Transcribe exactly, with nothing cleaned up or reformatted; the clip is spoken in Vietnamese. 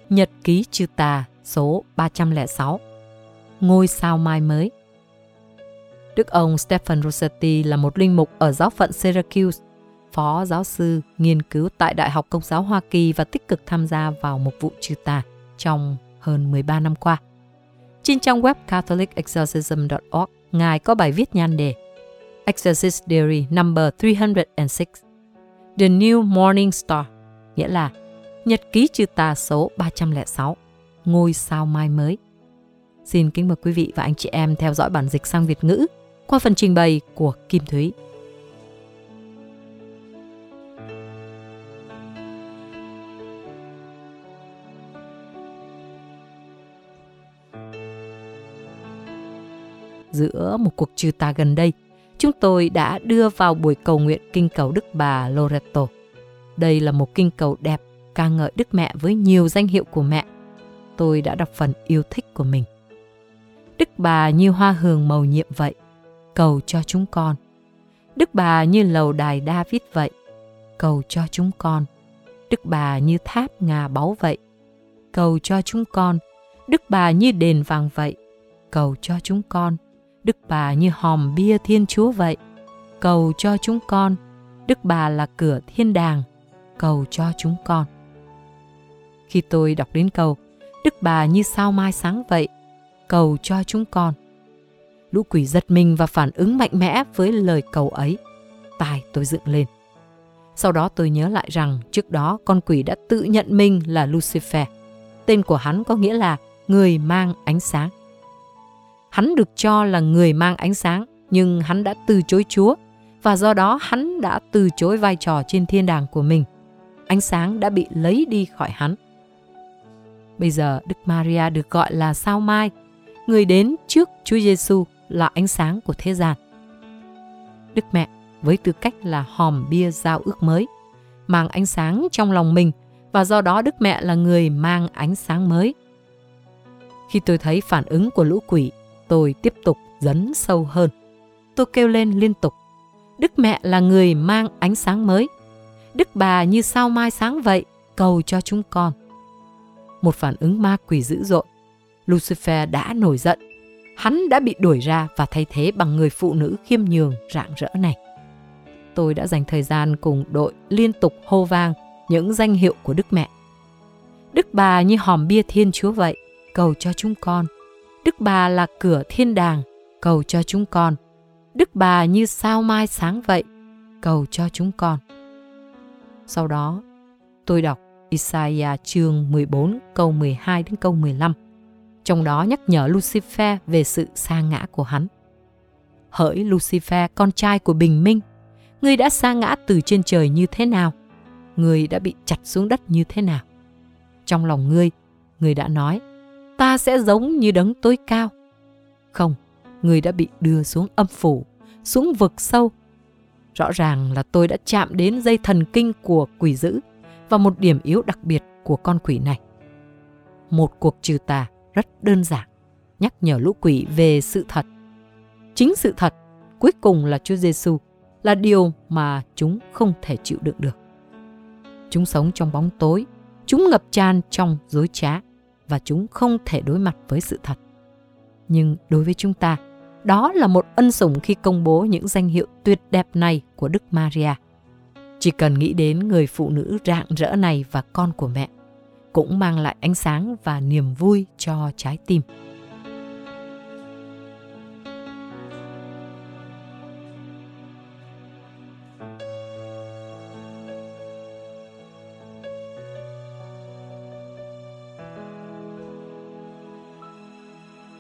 Nhật ký trừ tà số ba trăm lẻ sáu. Ngôi sao mai mới. Đức ông Stephen Rossetti là một linh mục ở giáo phận Syracuse, phó giáo sư nghiên cứu tại Đại học Công giáo Hoa Kỳ và tích cực tham gia vào mục vụ trừ tà trong hơn mười ba năm qua. Trên trang web catholic exorcism dot org, Ngài có bài viết nhan đề Exorcist Diary number three hundred six, The New Morning Star, nghĩa là Nhật ký trừ tà số ba trăm lẻ sáu, ngôi sao mai mới. Xin kính mời quý vị và anh chị em theo dõi bản dịch sang Việt ngữ qua phần trình bày của Kim Thúy. Giữa một cuộc trừ tà gần đây, chúng tôi đã đưa vào buổi cầu nguyện kinh cầu Đức Bà Loreto. Đây là một kinh cầu đẹp, ca ngợi Đức Mẹ với nhiều danh hiệu của mẹ. Tôi đã đọc phần yêu thích của mình. Đức Bà như hoa hường màu nhiệm vậy, cầu cho chúng con. Đức Bà như lầu đài David vậy, cầu cho chúng con. Đức Bà như tháp ngà báu vậy, cầu cho chúng con. Đức Bà như đền vàng vậy, cầu cho chúng con. Đức Bà như hòm bia Thiên Chúa vậy, cầu cho chúng con. Đức Bà là cửa thiên đàng, cầu cho chúng con. Khi tôi đọc đến câu Đức Bà như sao mai sáng vậy, cầu cho chúng con, lũ quỷ giật mình và phản ứng mạnh mẽ với lời cầu ấy. Tai tôi dựng lên. Sau đó tôi nhớ lại rằng trước đó con quỷ đã tự nhận mình là Lucifer. Tên của hắn có nghĩa là người mang ánh sáng. Hắn được cho là người mang ánh sáng, nhưng hắn đã từ chối Chúa, và do đó hắn đã từ chối vai trò trên thiên đàng của mình. Ánh sáng đã bị lấy đi khỏi hắn. Bây giờ Đức Maria được gọi là sao mai, người đến trước Chúa Giêsu là ánh sáng của thế gian. Đức Mẹ với tư cách là hòm bia giao ước mới, mang ánh sáng trong lòng mình, và do đó Đức Mẹ là người mang ánh sáng mới. Khi tôi thấy phản ứng của lũ quỷ, tôi tiếp tục dấn sâu hơn. Tôi kêu lên liên tục, Đức Mẹ là người mang ánh sáng mới. Đức Bà như sao mai sáng vậy, cầu cho chúng con. Một phản ứng ma quỷ dữ dội. Lucifer đã nổi giận. Hắn đã bị đuổi ra và thay thế bằng người phụ nữ khiêm nhường rạng rỡ này. Tôi đã dành thời gian cùng đội liên tục hô vang những danh hiệu của Đức Mẹ. Đức Bà như hòm bia Thiên Chúa vậy, cầu cho chúng con. Đức Bà là cửa thiên đàng, cầu cho chúng con. Đức Bà như sao mai sáng vậy, cầu cho chúng con. Sau đó, tôi đọc Isaiah chương mười bốn câu mười hai đến câu mười lăm. Trong đó nhắc nhở Lucifer về sự sa ngã của hắn. Hỡi Lucifer, con trai của bình minh, ngươi đã sa ngã từ trên trời như thế nào? Ngươi đã bị chặt xuống đất như thế nào? Trong lòng ngươi, ngươi đã nói, ta sẽ giống như đấng tối cao. Không, ngươi đã bị đưa xuống âm phủ, xuống vực sâu. Rõ ràng là tôi đã chạm đến dây thần kinh của quỷ dữ và một điểm yếu đặc biệt của con quỷ này. Một cuộc trừ tà rất đơn giản, nhắc nhở lũ quỷ về sự thật. Chính sự thật, cuối cùng là Chúa Giêsu, là điều mà chúng không thể chịu đựng được. Chúng sống trong bóng tối, chúng ngập tràn trong dối trá, và chúng không thể đối mặt với sự thật. Nhưng đối với chúng ta, đó là một ân sủng khi công bố những danh hiệu tuyệt đẹp này của Đức Maria. Chỉ cần nghĩ đến người phụ nữ rạng rỡ này và con của mẹ, cũng mang lại ánh sáng và niềm vui cho trái tim.